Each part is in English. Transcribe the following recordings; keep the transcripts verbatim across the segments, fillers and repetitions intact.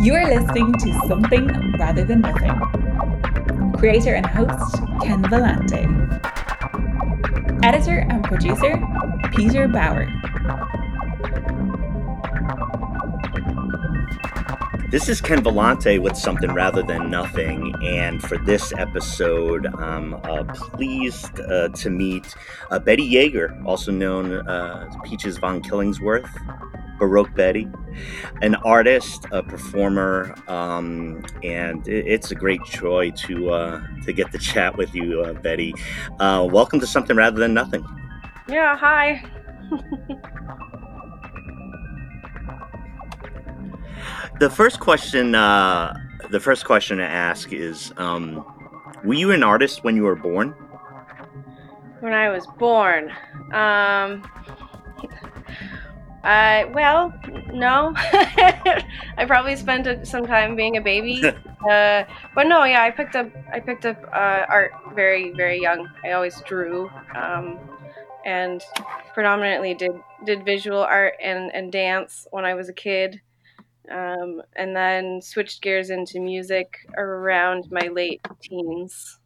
You are listening to Something Rather Than Nothing. Creator and host, Ken Vellante. Editor and producer, Peter Bauer. This is Ken Vellante with Something Rather Than Nothing, and for this episode, I'm uh, pleased uh, to meet uh, Betty Yeager, also known uh, as Peaches von Killingsworth, Baroque Betty, an artist, a performer, um, and it, it's a great joy to uh, to get to chat with you, uh, Betty. Uh, welcome to Something Rather Than Nothing. Yeah, hi. The first question, uh, the first question to ask is, um, were you an artist when you were born? When I was born, um, I well, no. I probably spent a, some time being a baby, uh, but no, yeah, I picked up I picked up uh, art very very young. I always drew, um, and predominantly did did visual art and, and dance when I was a kid. Um, and then switched gears into music around my late teens.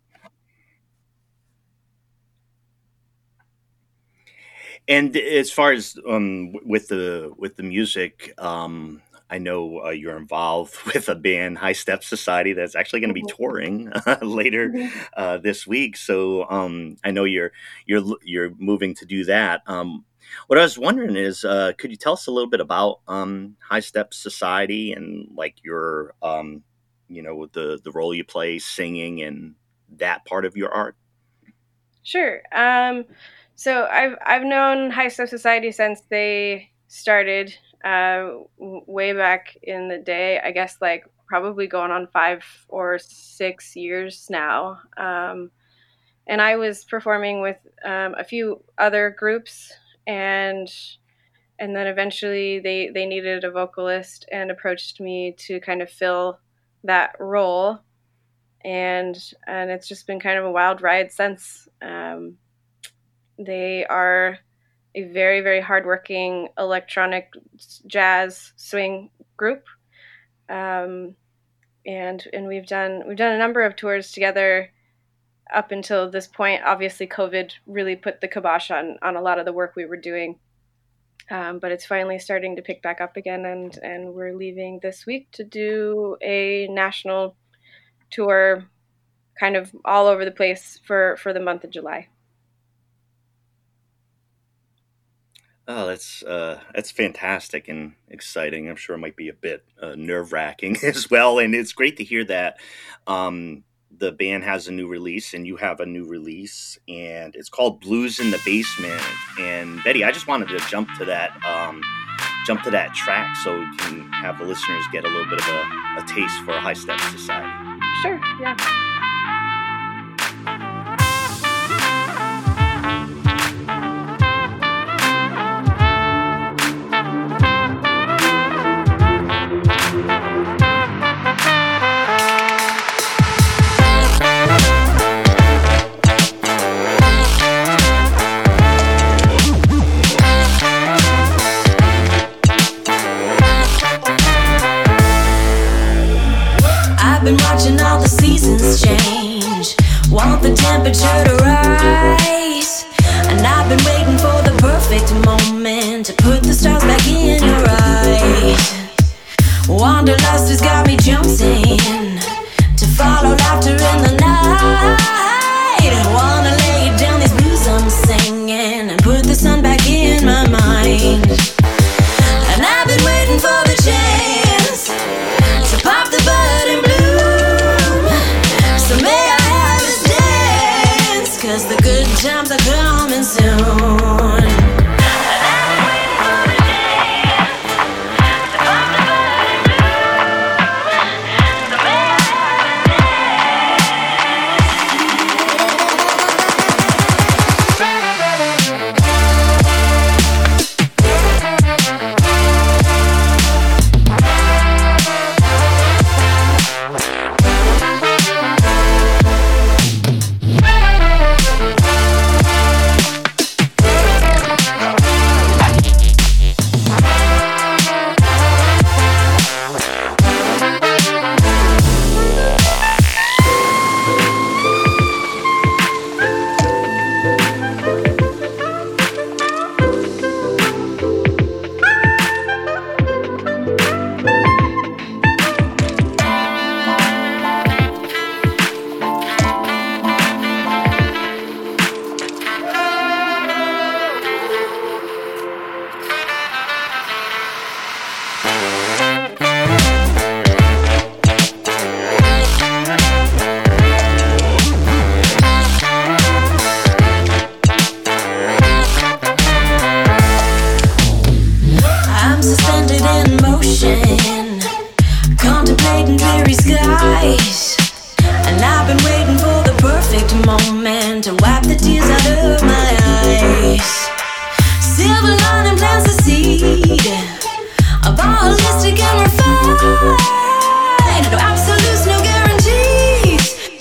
And as far as um, with the with the music, um, I know uh, you're involved with a band, High Step Society, that's actually going to be touring uh, later uh, this week. So um, I know you're you're you're moving to do that. Um, What I was wondering is, uh, could you tell us a little bit about um, High Step Society and like your, um, you know, the the role you play singing and that part of your art? Sure. Um, so I've I've known High Step Society since they started uh, w- way back in the day. I guess like probably going on five or six years now. Um, and I was performing with um, a few other groups. And and then eventually they, they needed a vocalist and approached me to kind of fill that role. And and it's just been kind of a wild ride since. Um, they are a very, very hardworking electronic jazz swing group. Um, and and we've done we've done a number of tours together up until this point. Obviously, COVID really put the kibosh on, on a lot of the work we were doing. Um, but it's finally starting to pick back up again, and, and we're leaving this week to do a national tour kind of all over the place for, for the month of July. Oh, that's uh, that's fantastic and exciting. I'm sure it might be a bit uh, nerve-wracking as well. And it's great to hear that um, the band has a new release and you have a new release, and it's called Blues in the Basement. And Betty, I just wanted to jump to that, um, jump to that track so we can have the listeners get a little bit of a, a taste for High Step Society. Sure, yeah. Been watching all the seasons change, want the temperature to rise, and I've been waiting for the perfect moment to put the stars back in your eyes. Wanderlust has got me jumping to follow laughter in the night. I wanna lay down these blues I'm singing and put the sun back in my mind. And I've been waiting for the chance to pop the bud and bloom. So may I have this dance,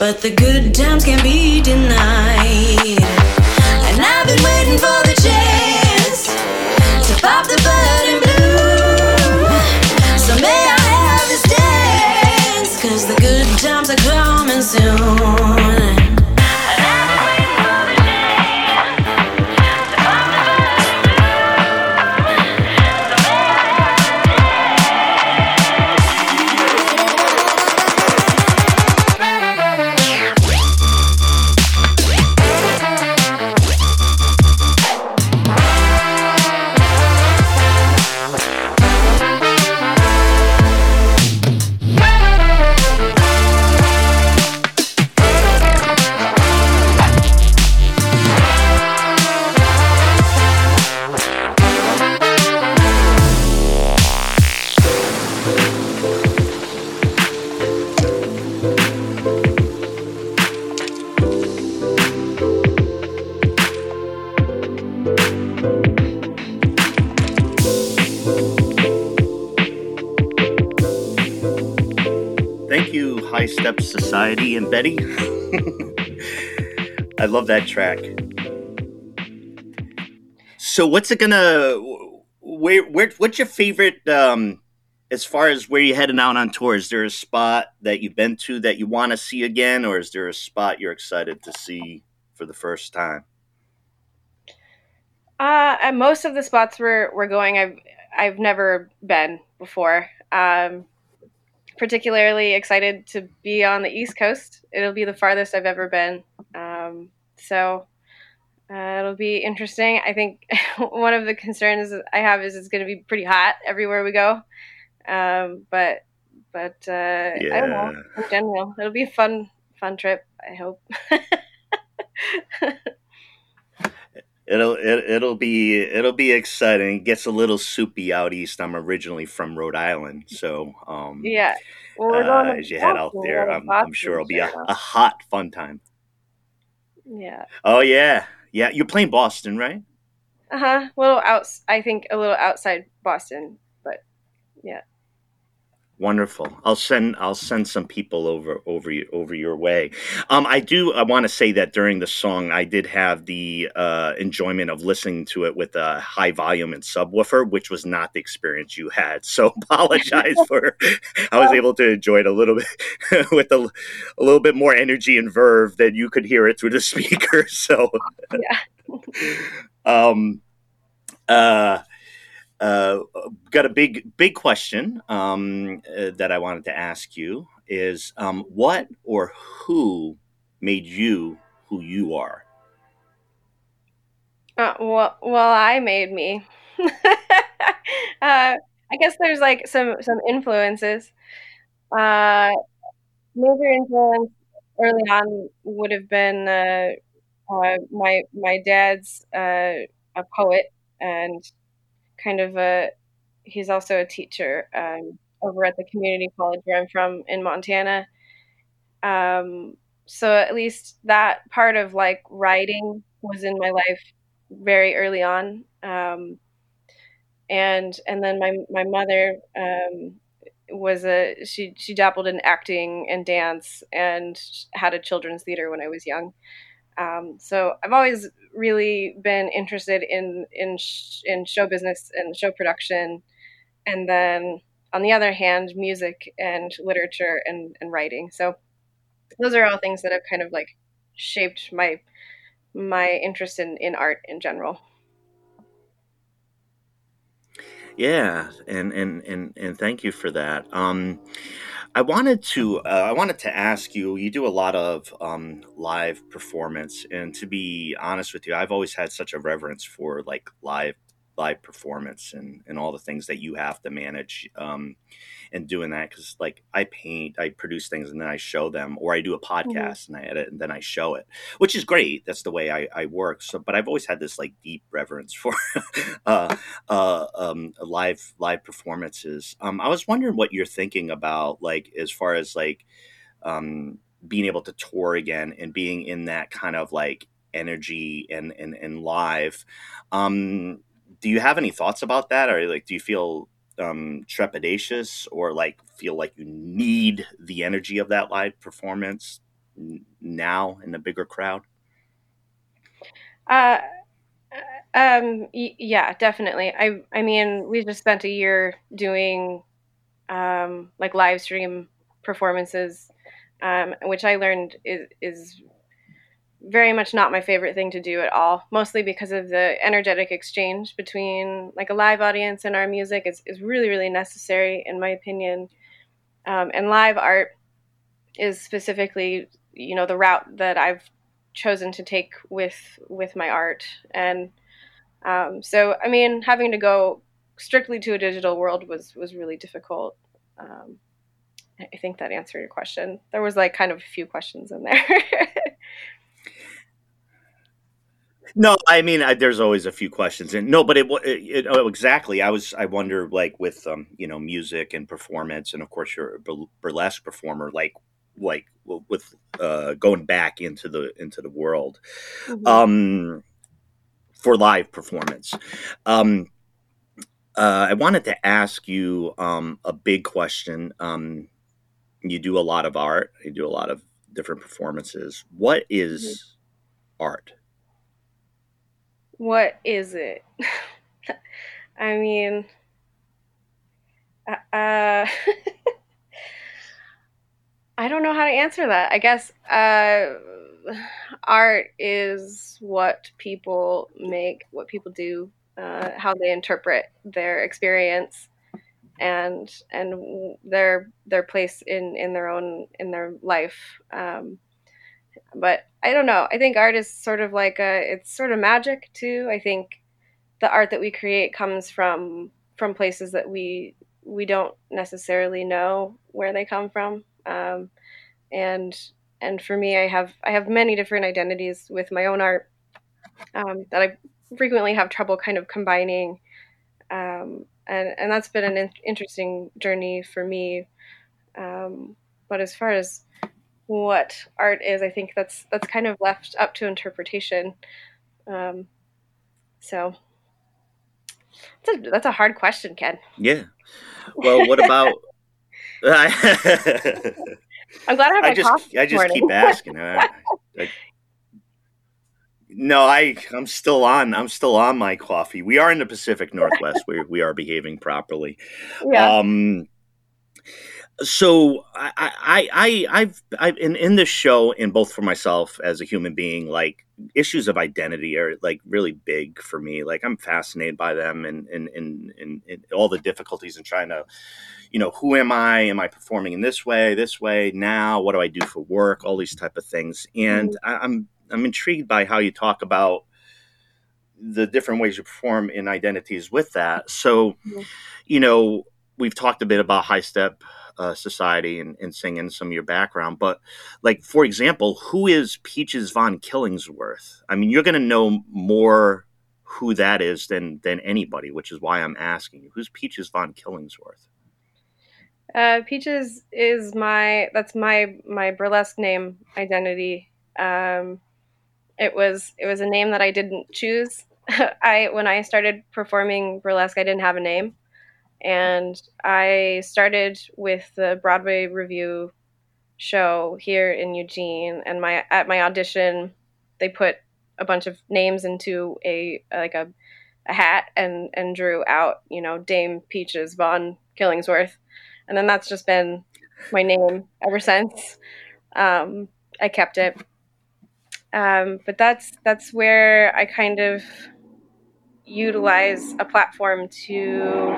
but the good times can't be denied. And I've been waiting for the chance to pop the button blue. So may I have this dance, 'cause the good times are coming soon. High Steps Society and Betty. I love that track. So what's it gonna, where, where, what's your favorite, um, as far as where you're heading out on tour? Is there a spot that you've been to that you want to see again, or is there a spot you're excited to see for the first time? Uh, and most of the spots we're, we're going, I've, I've never been before. Um, particularly excited to be on the East Coast. It'll be the farthest I've ever been. Um, so uh, it'll be interesting. I think one of the concerns I have is it's going to be pretty hot everywhere we go. Um, but but uh, yeah. I don't know. In general, it'll be a fun fun trip, I hope. It'll it, it'll be it'll be exciting. It gets a little soupy out east. I'm originally from Rhode Island, so um, yeah. Well, we're uh, going as you head out Boston, there, I'm, I'm sure it'll be a, a hot, fun time. Yeah. Oh yeah, yeah. You're playing Boston, right? Uh huh. A little out. I think a little outside Boston, but yeah. Wonderful. I'll send I'll send some people over over you over your way. Um, I do. I want to say that during the song, I did have the uh, enjoyment of listening to it with a high volume and subwoofer, which was not the experience you had. So apologize for. I was able to enjoy it a little bit with a, a little bit more energy and verve than you could hear it through the speaker. So, yeah. um, uh. Uh, got a big, big question um, uh, that I wanted to ask you is um, what or who made you who you are? Uh, well, well, I made me. uh, I guess there's like some some influences. Uh, major influence early on would have been uh, uh, my my dad's uh, a poet and kind of a, he's also a teacher um, over at the community college where I'm from in Montana. Um, so at least that part of like writing was in my life very early on. Um, and, and then my, my mother um, was a, she, she dabbled in acting and dance and had a children's theater when I was young. Um, so I've always really been interested in in sh- in show business and show production, and then on the other hand, music and literature and, and writing. So those are all things that have kind of like shaped my my interest in, in art in general. Yeah, and and and and thank you for that. Um, I wanted to uh, I wanted to ask you. You do a lot of um, live performance, and to be honest with you, I've always had such a reverence for like live live performance and and all the things that you have to manage um, and doing that. Because like I paint, I produce things, and then I show them, or I do a podcast mm-hmm. and I edit, and then I show it, which is great. That's the way I, I work. So, but I've always had this like deep reverence for uh, uh, um, live live performances. Um, I was wondering what you're thinking about, like as far as like um, being able to tour again and being in that kind of like energy and and, and live. Um, do you have any thoughts about that, or like do you feel um, trepidatious, or like feel like you need the energy of that live performance? now in a bigger crowd? Uh, um, y- yeah, definitely. I, I mean, we just spent a year doing, um, like live stream performances, um, which I learned is, is very much not my favorite thing to do at all, mostly because of the energetic exchange between like a live audience and our music is, is really, really necessary in my opinion. Um, and live art is specifically, you know, the route that I've chosen to take with with my art. And um, so, I mean, having to go strictly to a digital world was was really difficult. Um, I think that answered your question. There was like kind of a few questions in there. No, I mean, I, there's always a few questions, and no, but it, it, it oh, exactly. I was, I wonder, like with um, you know, music and performance, and of course, you're a bur- burlesque performer, like, like with uh, going back into the into the world, Mhm. um, for live performance. Um, uh, I wanted to ask you um, a big question. Um, you do a lot of art. You do a lot of different performances. What is art? What is it? I mean, uh, uh, I don't know how to answer that. I guess uh, art is what people make, what people do, uh, how they interpret their experience, and and their their place in in their own in their life. Um, but I don't know. I think art is sort of like a it's sort of magic too. I think the art that we create comes from from places that we we don't necessarily know where they come from. Um, and and for me, I have I have many different identities with my own art um, that I frequently have trouble kind of combining, um, and and that's been an in- interesting journey for me. Um, but as far as what art is, I think that's that's kind of left up to interpretation. Um, so that's a, that's a hard question, Ken. Yeah. Well, what about? I'm glad I have my I just coffee I this just morning. keep asking. I, I, no, I I'm still on. I'm still on my coffee. We are in the Pacific Northwest. We we are behaving properly. Yeah. Um. So I I I I've I've in in this show, and both for myself as a human being, like issues of identity are like really big for me. Like I'm fascinated by them, and and and and, and all the difficulties in trying to, you know, who am I? Am I performing in this way, this way now? What do I do for work? All these type of things. And Mhm. I, I'm I'm intrigued by how you talk about the different ways you perform in identities with that. So, Mhm. you know, we've talked a bit about high step uh, society and, and singing some of your background, but like, for example, who is Peaches von Killingsworth? I mean, you're going to know more who that is than than anybody, which is why I'm asking you, who's Peaches von Killingsworth? Uh, Peaches is my that's my my burlesque name identity. Um, it was it was a name that I didn't choose. I when I started performing burlesque, I didn't have a name, and I started with the Broadway Review show here in Eugene. And my at my audition, they put a bunch of names into a like a, a hat and and drew out, you know, Dame Peaches von Killingsworth, and then that's just been my name ever since. Um, I kept it, um, but that's that's where I kind of utilize a platform to,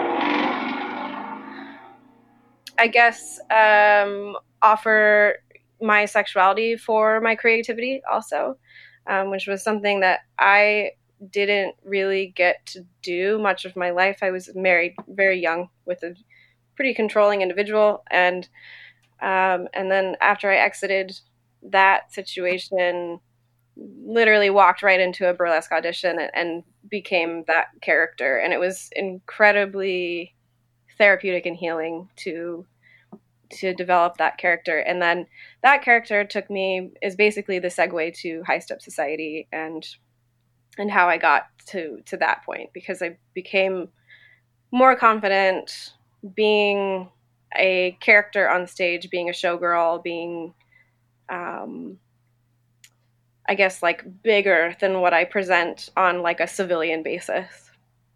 I guess, um, offer my sexuality for my creativity also, um, which was something that I didn't really get to do much of my life. I was married very young with a pretty controlling individual, and um, and then after I exited that situation, literally walked right into a burlesque audition and, and became that character, and it was incredibly therapeutic and healing to to develop that character. And then that character took me is basically the segue to High Step Society and and how I got to to that point, because I became more confident being a character on stage, being a showgirl, being um, I guess, like bigger than what I present on like a civilian basis.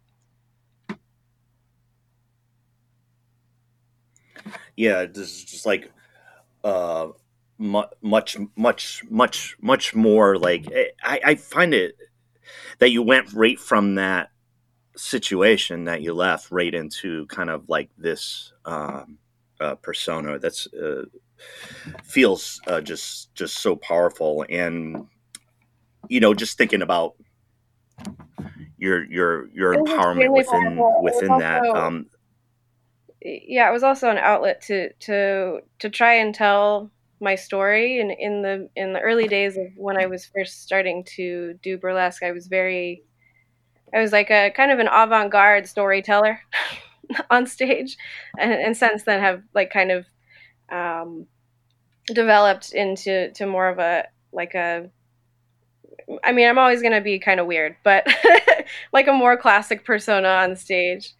Yeah, this is just like uh, mu- much, much, much, much more like I, I find it that you went right from that situation that you left right into kind of like this um, uh, persona that's uh, feels uh, just just so powerful. And you know, just thinking about your your your It was empowerment extremely within powerful. It was within that. also, Um, yeah, it was also an outlet to to to try and tell my story. And in the in the early days of when I was first starting to do burlesque, I was very I was like a kind of an avant-garde storyteller on stage, and, and since then have like kind of um, developed into to more of a like a I mean, I'm always going to be kind of weird, but like a more classic persona on stage.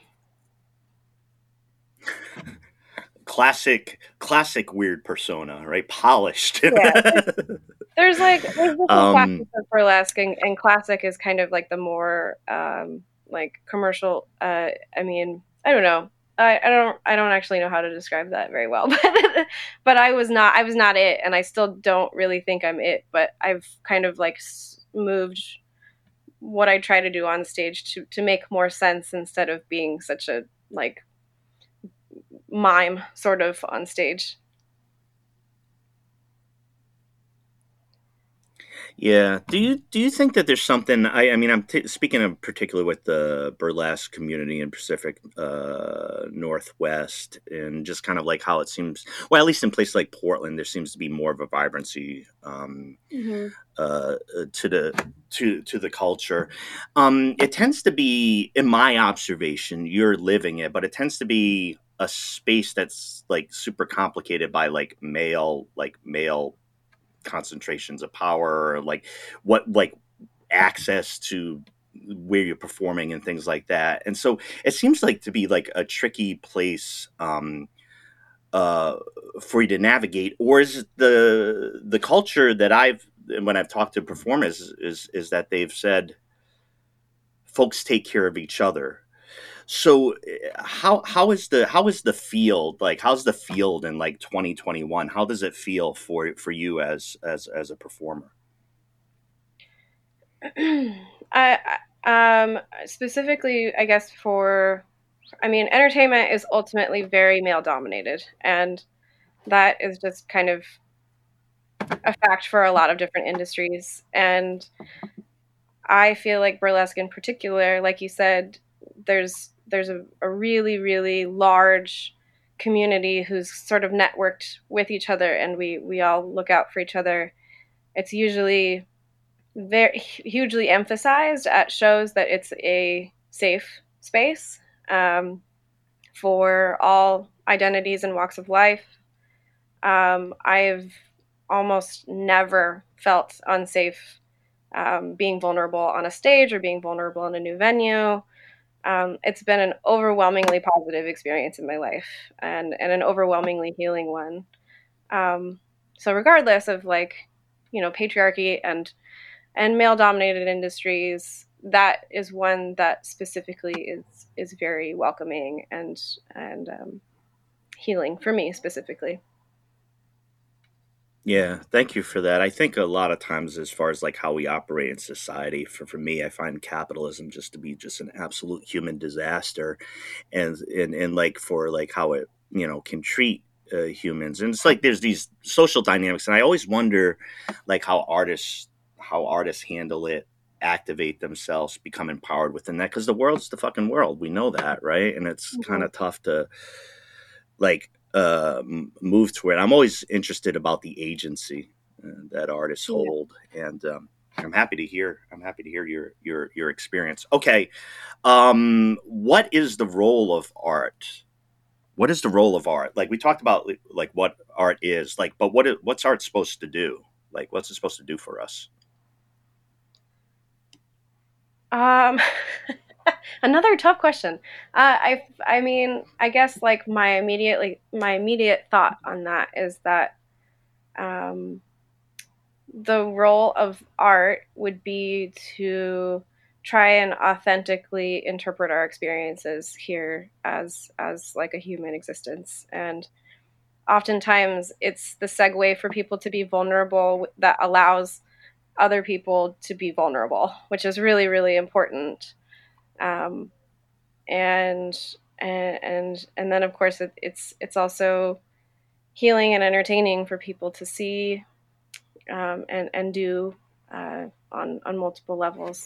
classic classic weird persona, right? Polished. Yeah. There's like there's different um, classes of burlesque, and, and classic is kind of like the more um, like commercial. Uh, I mean, I don't know. I, I don't I don't actually know how to describe that very well, but but I was not I was not it, and I still don't really think I'm it. But I've kind of like moved what I try to do on stage to to make more sense instead of being such a like mime sort of on stage. Yeah. Do you do you think that there's something? I, I mean, I'm t- speaking of particularly with the burlesque community in Pacific uh, Northwest, and just kind of like how it seems. Well, at least in places like Portland, there seems to be more of a vibrancy um, mm-hmm. uh, to the to to the culture. Um, it tends to be, in my observation, you're living it, but it tends to be a space that's like super complicated by like male, like male. concentrations of power, like what like access to where you're performing and things like that. And so it seems like to be like a tricky place um uh for you to navigate. Or is it the the culture that I've when I've talked to performers is is that they've said folks take care of each other. So how how is the how is the field like how's the field in like twenty twenty-one? How does it feel for for you as as as a performer? I um specifically I guess for I mean entertainment is ultimately very male dominated, and that is just kind of a fact for a lot of different industries. And I feel like burlesque in particular, like you said, there's there's a, a really, really large community who's sort of networked with each other, and we, we all look out for each other. It's usually very hugely emphasized at shows that it's a safe space um, for all identities and walks of life. Um, I've almost never felt unsafe um, being vulnerable on a stage or being vulnerable in a new venue. Um, it's been an overwhelmingly positive experience in my life, and, and an overwhelmingly healing one. Um, so regardless of like, you know, patriarchy and, and male dominated industries, that is one that specifically is, is very welcoming and, and, um, healing for me specifically. Yeah, thank you for that. I think a lot of times, as far as like how we operate in society, for, for me, I find capitalism just to be just an absolute human disaster, and and and like for like how it you know can treat uh, humans, and it's like there's these social dynamics, and I always wonder like how artists how artists handle it, activate themselves, become empowered within that, because the world's the fucking world. We know that, right? And it's mm-hmm. kind of tough to like. Uh, move to it. I'm always interested about the agency uh, that artists yeah. hold, and um, I'm happy to hear. I'm happy to hear your your your experience. Okay, um, what is the role of art? What is the role of art? Like we talked about, like what art is, like, but what what's art supposed to do? Like, what's it supposed to do for us? Um. Another tough question. Uh, I, I mean, I guess like my immediately my immediate thought on that is that um, the role of art would be to try and authentically interpret our experiences here as as like a human existence. And oftentimes it's the segue for people to be vulnerable that allows other people to be vulnerable, which is really, really important. Um, and and and and then of course it, it's it's also healing and entertaining for people to see um, and and do uh, on on multiple levels.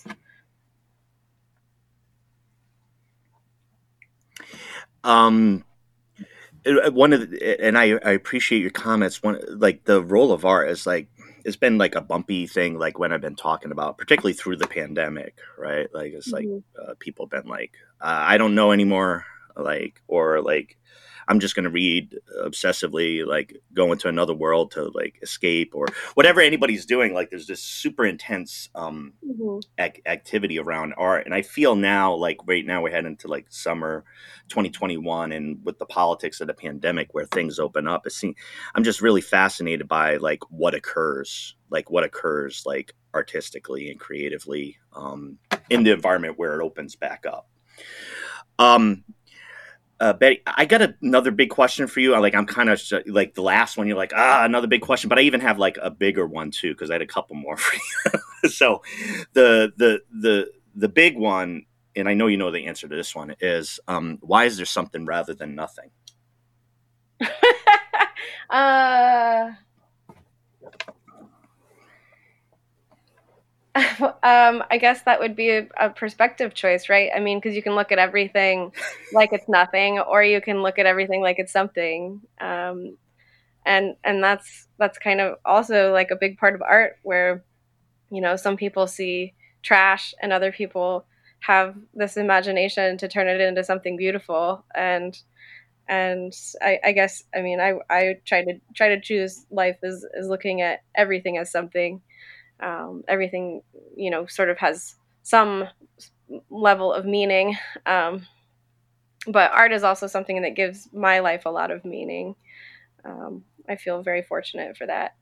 Um, one of the, and I, I appreciate your comments. One, like the role of art is like, it's been like a bumpy thing. Like when I've been talking about, particularly through the pandemic, right? Like, it's mm-hmm. like, uh, people been like, uh, I don't know anymore. Like, or like, I'm just going to read obsessively, like go into another world to like escape or whatever anybody's doing. Like there's this super intense um, mm-hmm. ac- activity around art. And I feel now, like right now we're heading into like summer twenty twenty-one and with the politics of the pandemic where things open up, it seems, I'm just really fascinated by like what occurs, like what occurs like artistically and creatively um, in the environment where it opens back up. Um, Uh, Betty, I got a, another big question for you. Like, I'm kind of like the last one. You're like, ah, another big question. But I even have like a bigger one too, because I had a couple more for you. So, the the the the big one, and I know you know the answer to this one is, um, why is there something rather than nothing? uh, um, I guess that would be a, a perspective choice, right? I mean, because you can look at everything like it's nothing, or you can look at everything like it's something. Um, and and that's that's kind of also like a big part of art, where, you know, some people see trash and other people have this imagination to turn it into something beautiful. And and I, I guess, I mean, I I try to try to choose life as, as looking at everything as something. Um, everything, you know, sort of has some level of meaning. Um, but art is also something that gives my life a lot of meaning. Um, I feel very fortunate for that.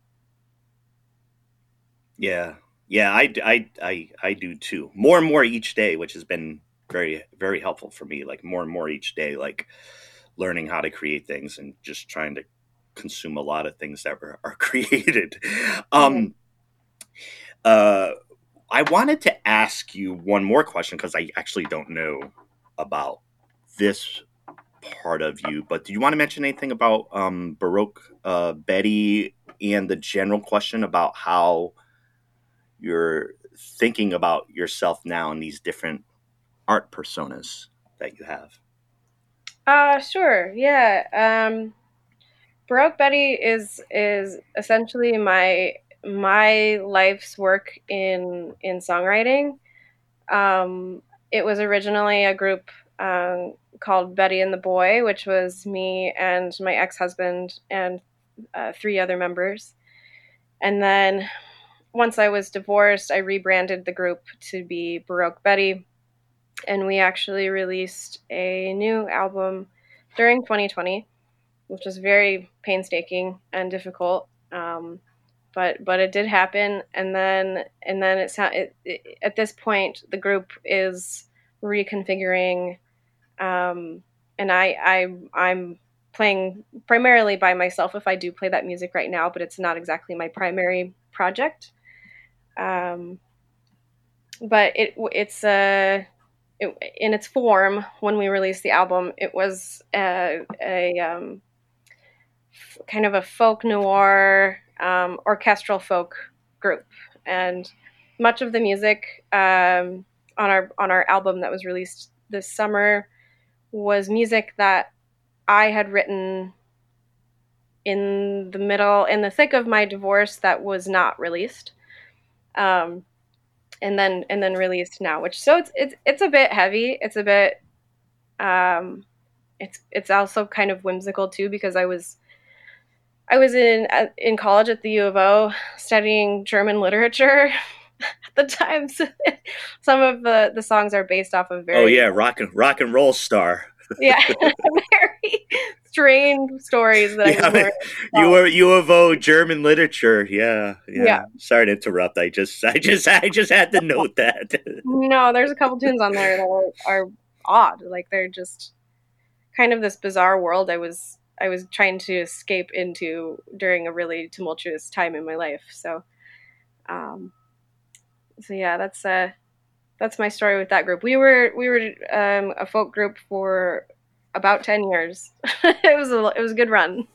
Yeah. Yeah, I, I, I, I do too. More and more each day, which has been very, very helpful for me. Like more and more each day, like learning how to create things and just trying to consume a lot of things that are, are created. Um, mm-hmm. Uh, I wanted to ask you one more question because I actually don't know about this part of you, but do you want to mention anything about um, Baroque uh, Betty and the general question about how you're thinking about yourself now in these different art personas that you have? Uh, sure. Yeah. Um, Baroque Betty is is essentially my my life's work in in songwriting. Um, it was originally a group um, called Betty and the Boy, which was me and my ex-husband and uh, three other members. And then once I was divorced, I rebranded the group to be Baroque Betty, and we actually released a new album during twenty twenty, which was very painstaking and difficult. Um, But but it did happen, and then and then it's it, it, at this point the group is reconfiguring, um, and I I I'm playing primarily by myself if I do play that music right now, but it's not exactly my primary project. Um, but it it's uh, it, in its form when we released the album, it was a, a um, kind of a folk noir. Um, orchestral folk group, and much of the music um, on our on our album that was released this summer was music that I had written in the middle, in the thick of my divorce, that was not released, um, and then and then released now. Which so it's it's it's a bit heavy. It's a bit um, it's it's also kind of whimsical too, because I was. I was in in college at the U of O studying German literature at the time. So some of the, the songs are based off of very... Oh, yeah, rock and, rock and roll star. Yeah, very strange stories that Yeah, I was you were U of O German literature. Yeah, yeah. Yeah. Sorry to interrupt. I just, I just, I just had to note that. No, there's a couple tunes on there that are, are odd. Like they're just kind of this bizarre world I was I was trying to escape into during a really tumultuous time in my life. So, um, so yeah, that's uh, that's my story with that group. We were we were um, a folk group for about ten years. It was a it was a good run.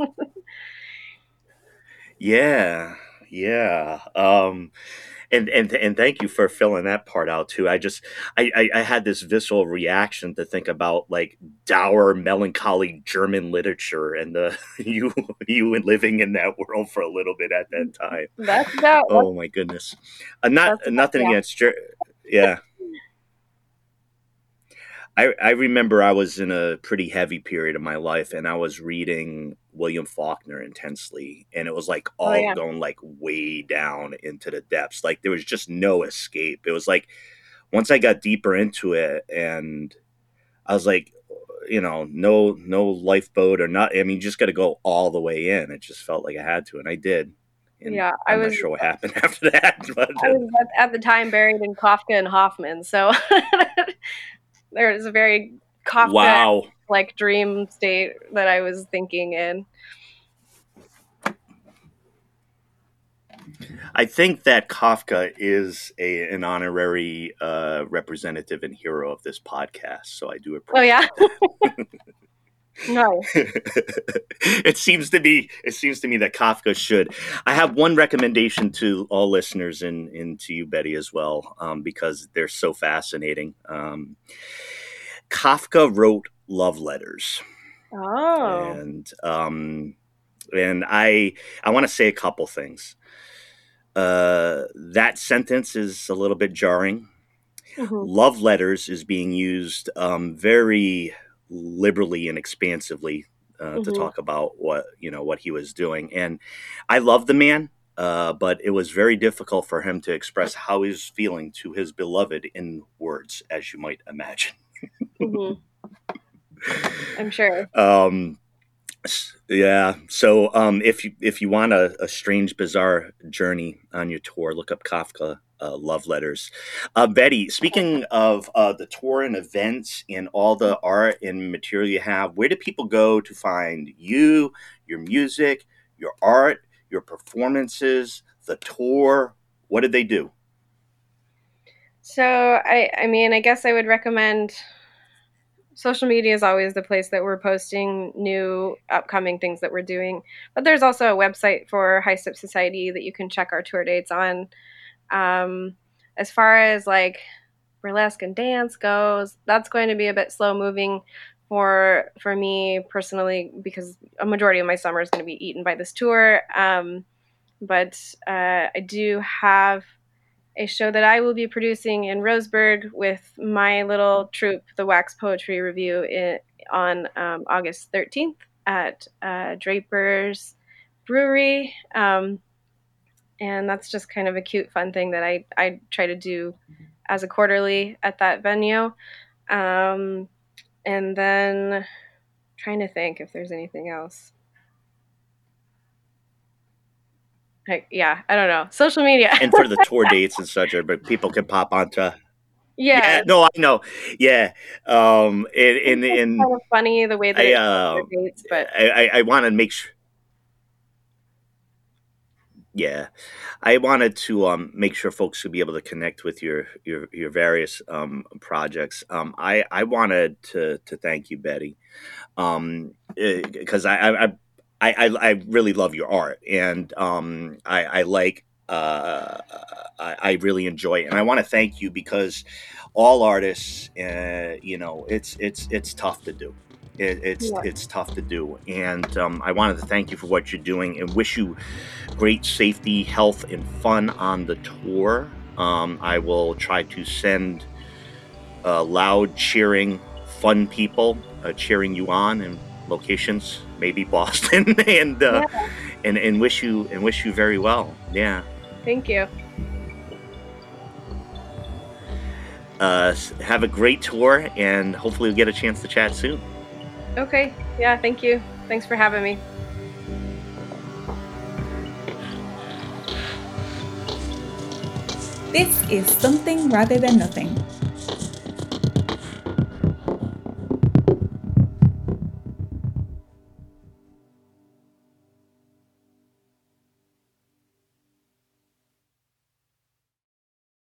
Yeah, yeah. Um, and and and thank you for filling that part out too. I just I, I I had this visceral reaction to think about like dour, melancholy German literature and the you you living in that world for a little bit at that time. That's about Oh my goodness. Uh, not That's- nothing yeah. against Ger- yeah. I, I remember I was in a pretty heavy period of my life and I was reading William Faulkner intensely, and it was like all Oh, yeah. going like way down into the depths. Like there was just no escape. It was like once I got deeper into it and I was like, you know, no no lifeboat or not. I mean, you just got to go all the way in. It just felt like I had to, and I did. And Yeah, I I'm was- not sure what happened after that. But I was at, at the time buried in Kafka and Hoffman, so there was a very Kafka wow. like dream state that I was thinking in. I think that Kafka is a, an honorary uh, representative and hero of this podcast, so I do Oh appreciate. yeah, no, it seems to be. It seems to me that Kafka should. I have one recommendation to all listeners and, and to you, Betty, as well, um, because they're so fascinating. Um, Kafka wrote love letters. oh, And um, and I I want to say a couple things. Uh, that sentence is a little bit jarring. Mhm. Love letters is being used um, very liberally and expansively uh, to Mhm. talk about what you know what he was doing. And I love the man, uh, but it was very difficult for him to express how he was feeling to his beloved in words, as you might imagine. Mhm. I'm sure. Um, s- yeah. So, um, if you if you want a, a strange, bizarre journey on your tour, look up Kafka uh, love letters. Uh, Betty, speaking of uh, the tour and events and all the art and material you have, where do people go to find you, your music, your art, your performances, the tour? What did they do? So I, I mean, I guess I would recommend. Social media is always the place that we're posting new upcoming things that we're doing. But there's also a website for High Step Society that you can check our tour dates on. Um, as far as like burlesque and dance goes, that's going to be a bit slow moving for for me personally because a majority of my summer is going to be eaten by this tour. Um, but uh, I do have a show that I will be producing in Roseburg with my little troupe, the Wax Poetry Review, in, on um, August thirteenth at uh, Draper's Brewery. Um, and that's just kind of a cute, fun thing that I, I try to do as a quarterly at that venue. Um, and then trying to think if there's anything else. Like, yeah, I don't know. Social media. And for the tour dates and such, but people can pop onto. yeah. Yeah, no, I know. Yeah, um, and and, It's and kind of funny the way that I, it uh, shows their dates, but I, I, I want to make sure. Yeah, I wanted to um, make sure folks could be able to connect with your your, your various um, projects. Um, I I wanted to to thank you, Betty, because I, I I I I really love your art, and um, I I like. Uh, I, I really enjoy it, and I want to thank you because all artists, uh, you know, it's it's it's tough to do. It, it's Yeah. it's tough to do, and um, I wanted to thank you for what you're doing and wish you great safety, health, and fun on the tour. Um, I will try to send uh, loud, cheering, fun people uh, cheering you on in locations, maybe Boston, and uh, Yeah. and and wish you and wish you very well. Yeah. thank you. Uh, s- have a great tour, and hopefully we'll get a chance to chat soon. Okay. Yeah, thank you. Thanks for having me. This is Something Rather Than Nothing,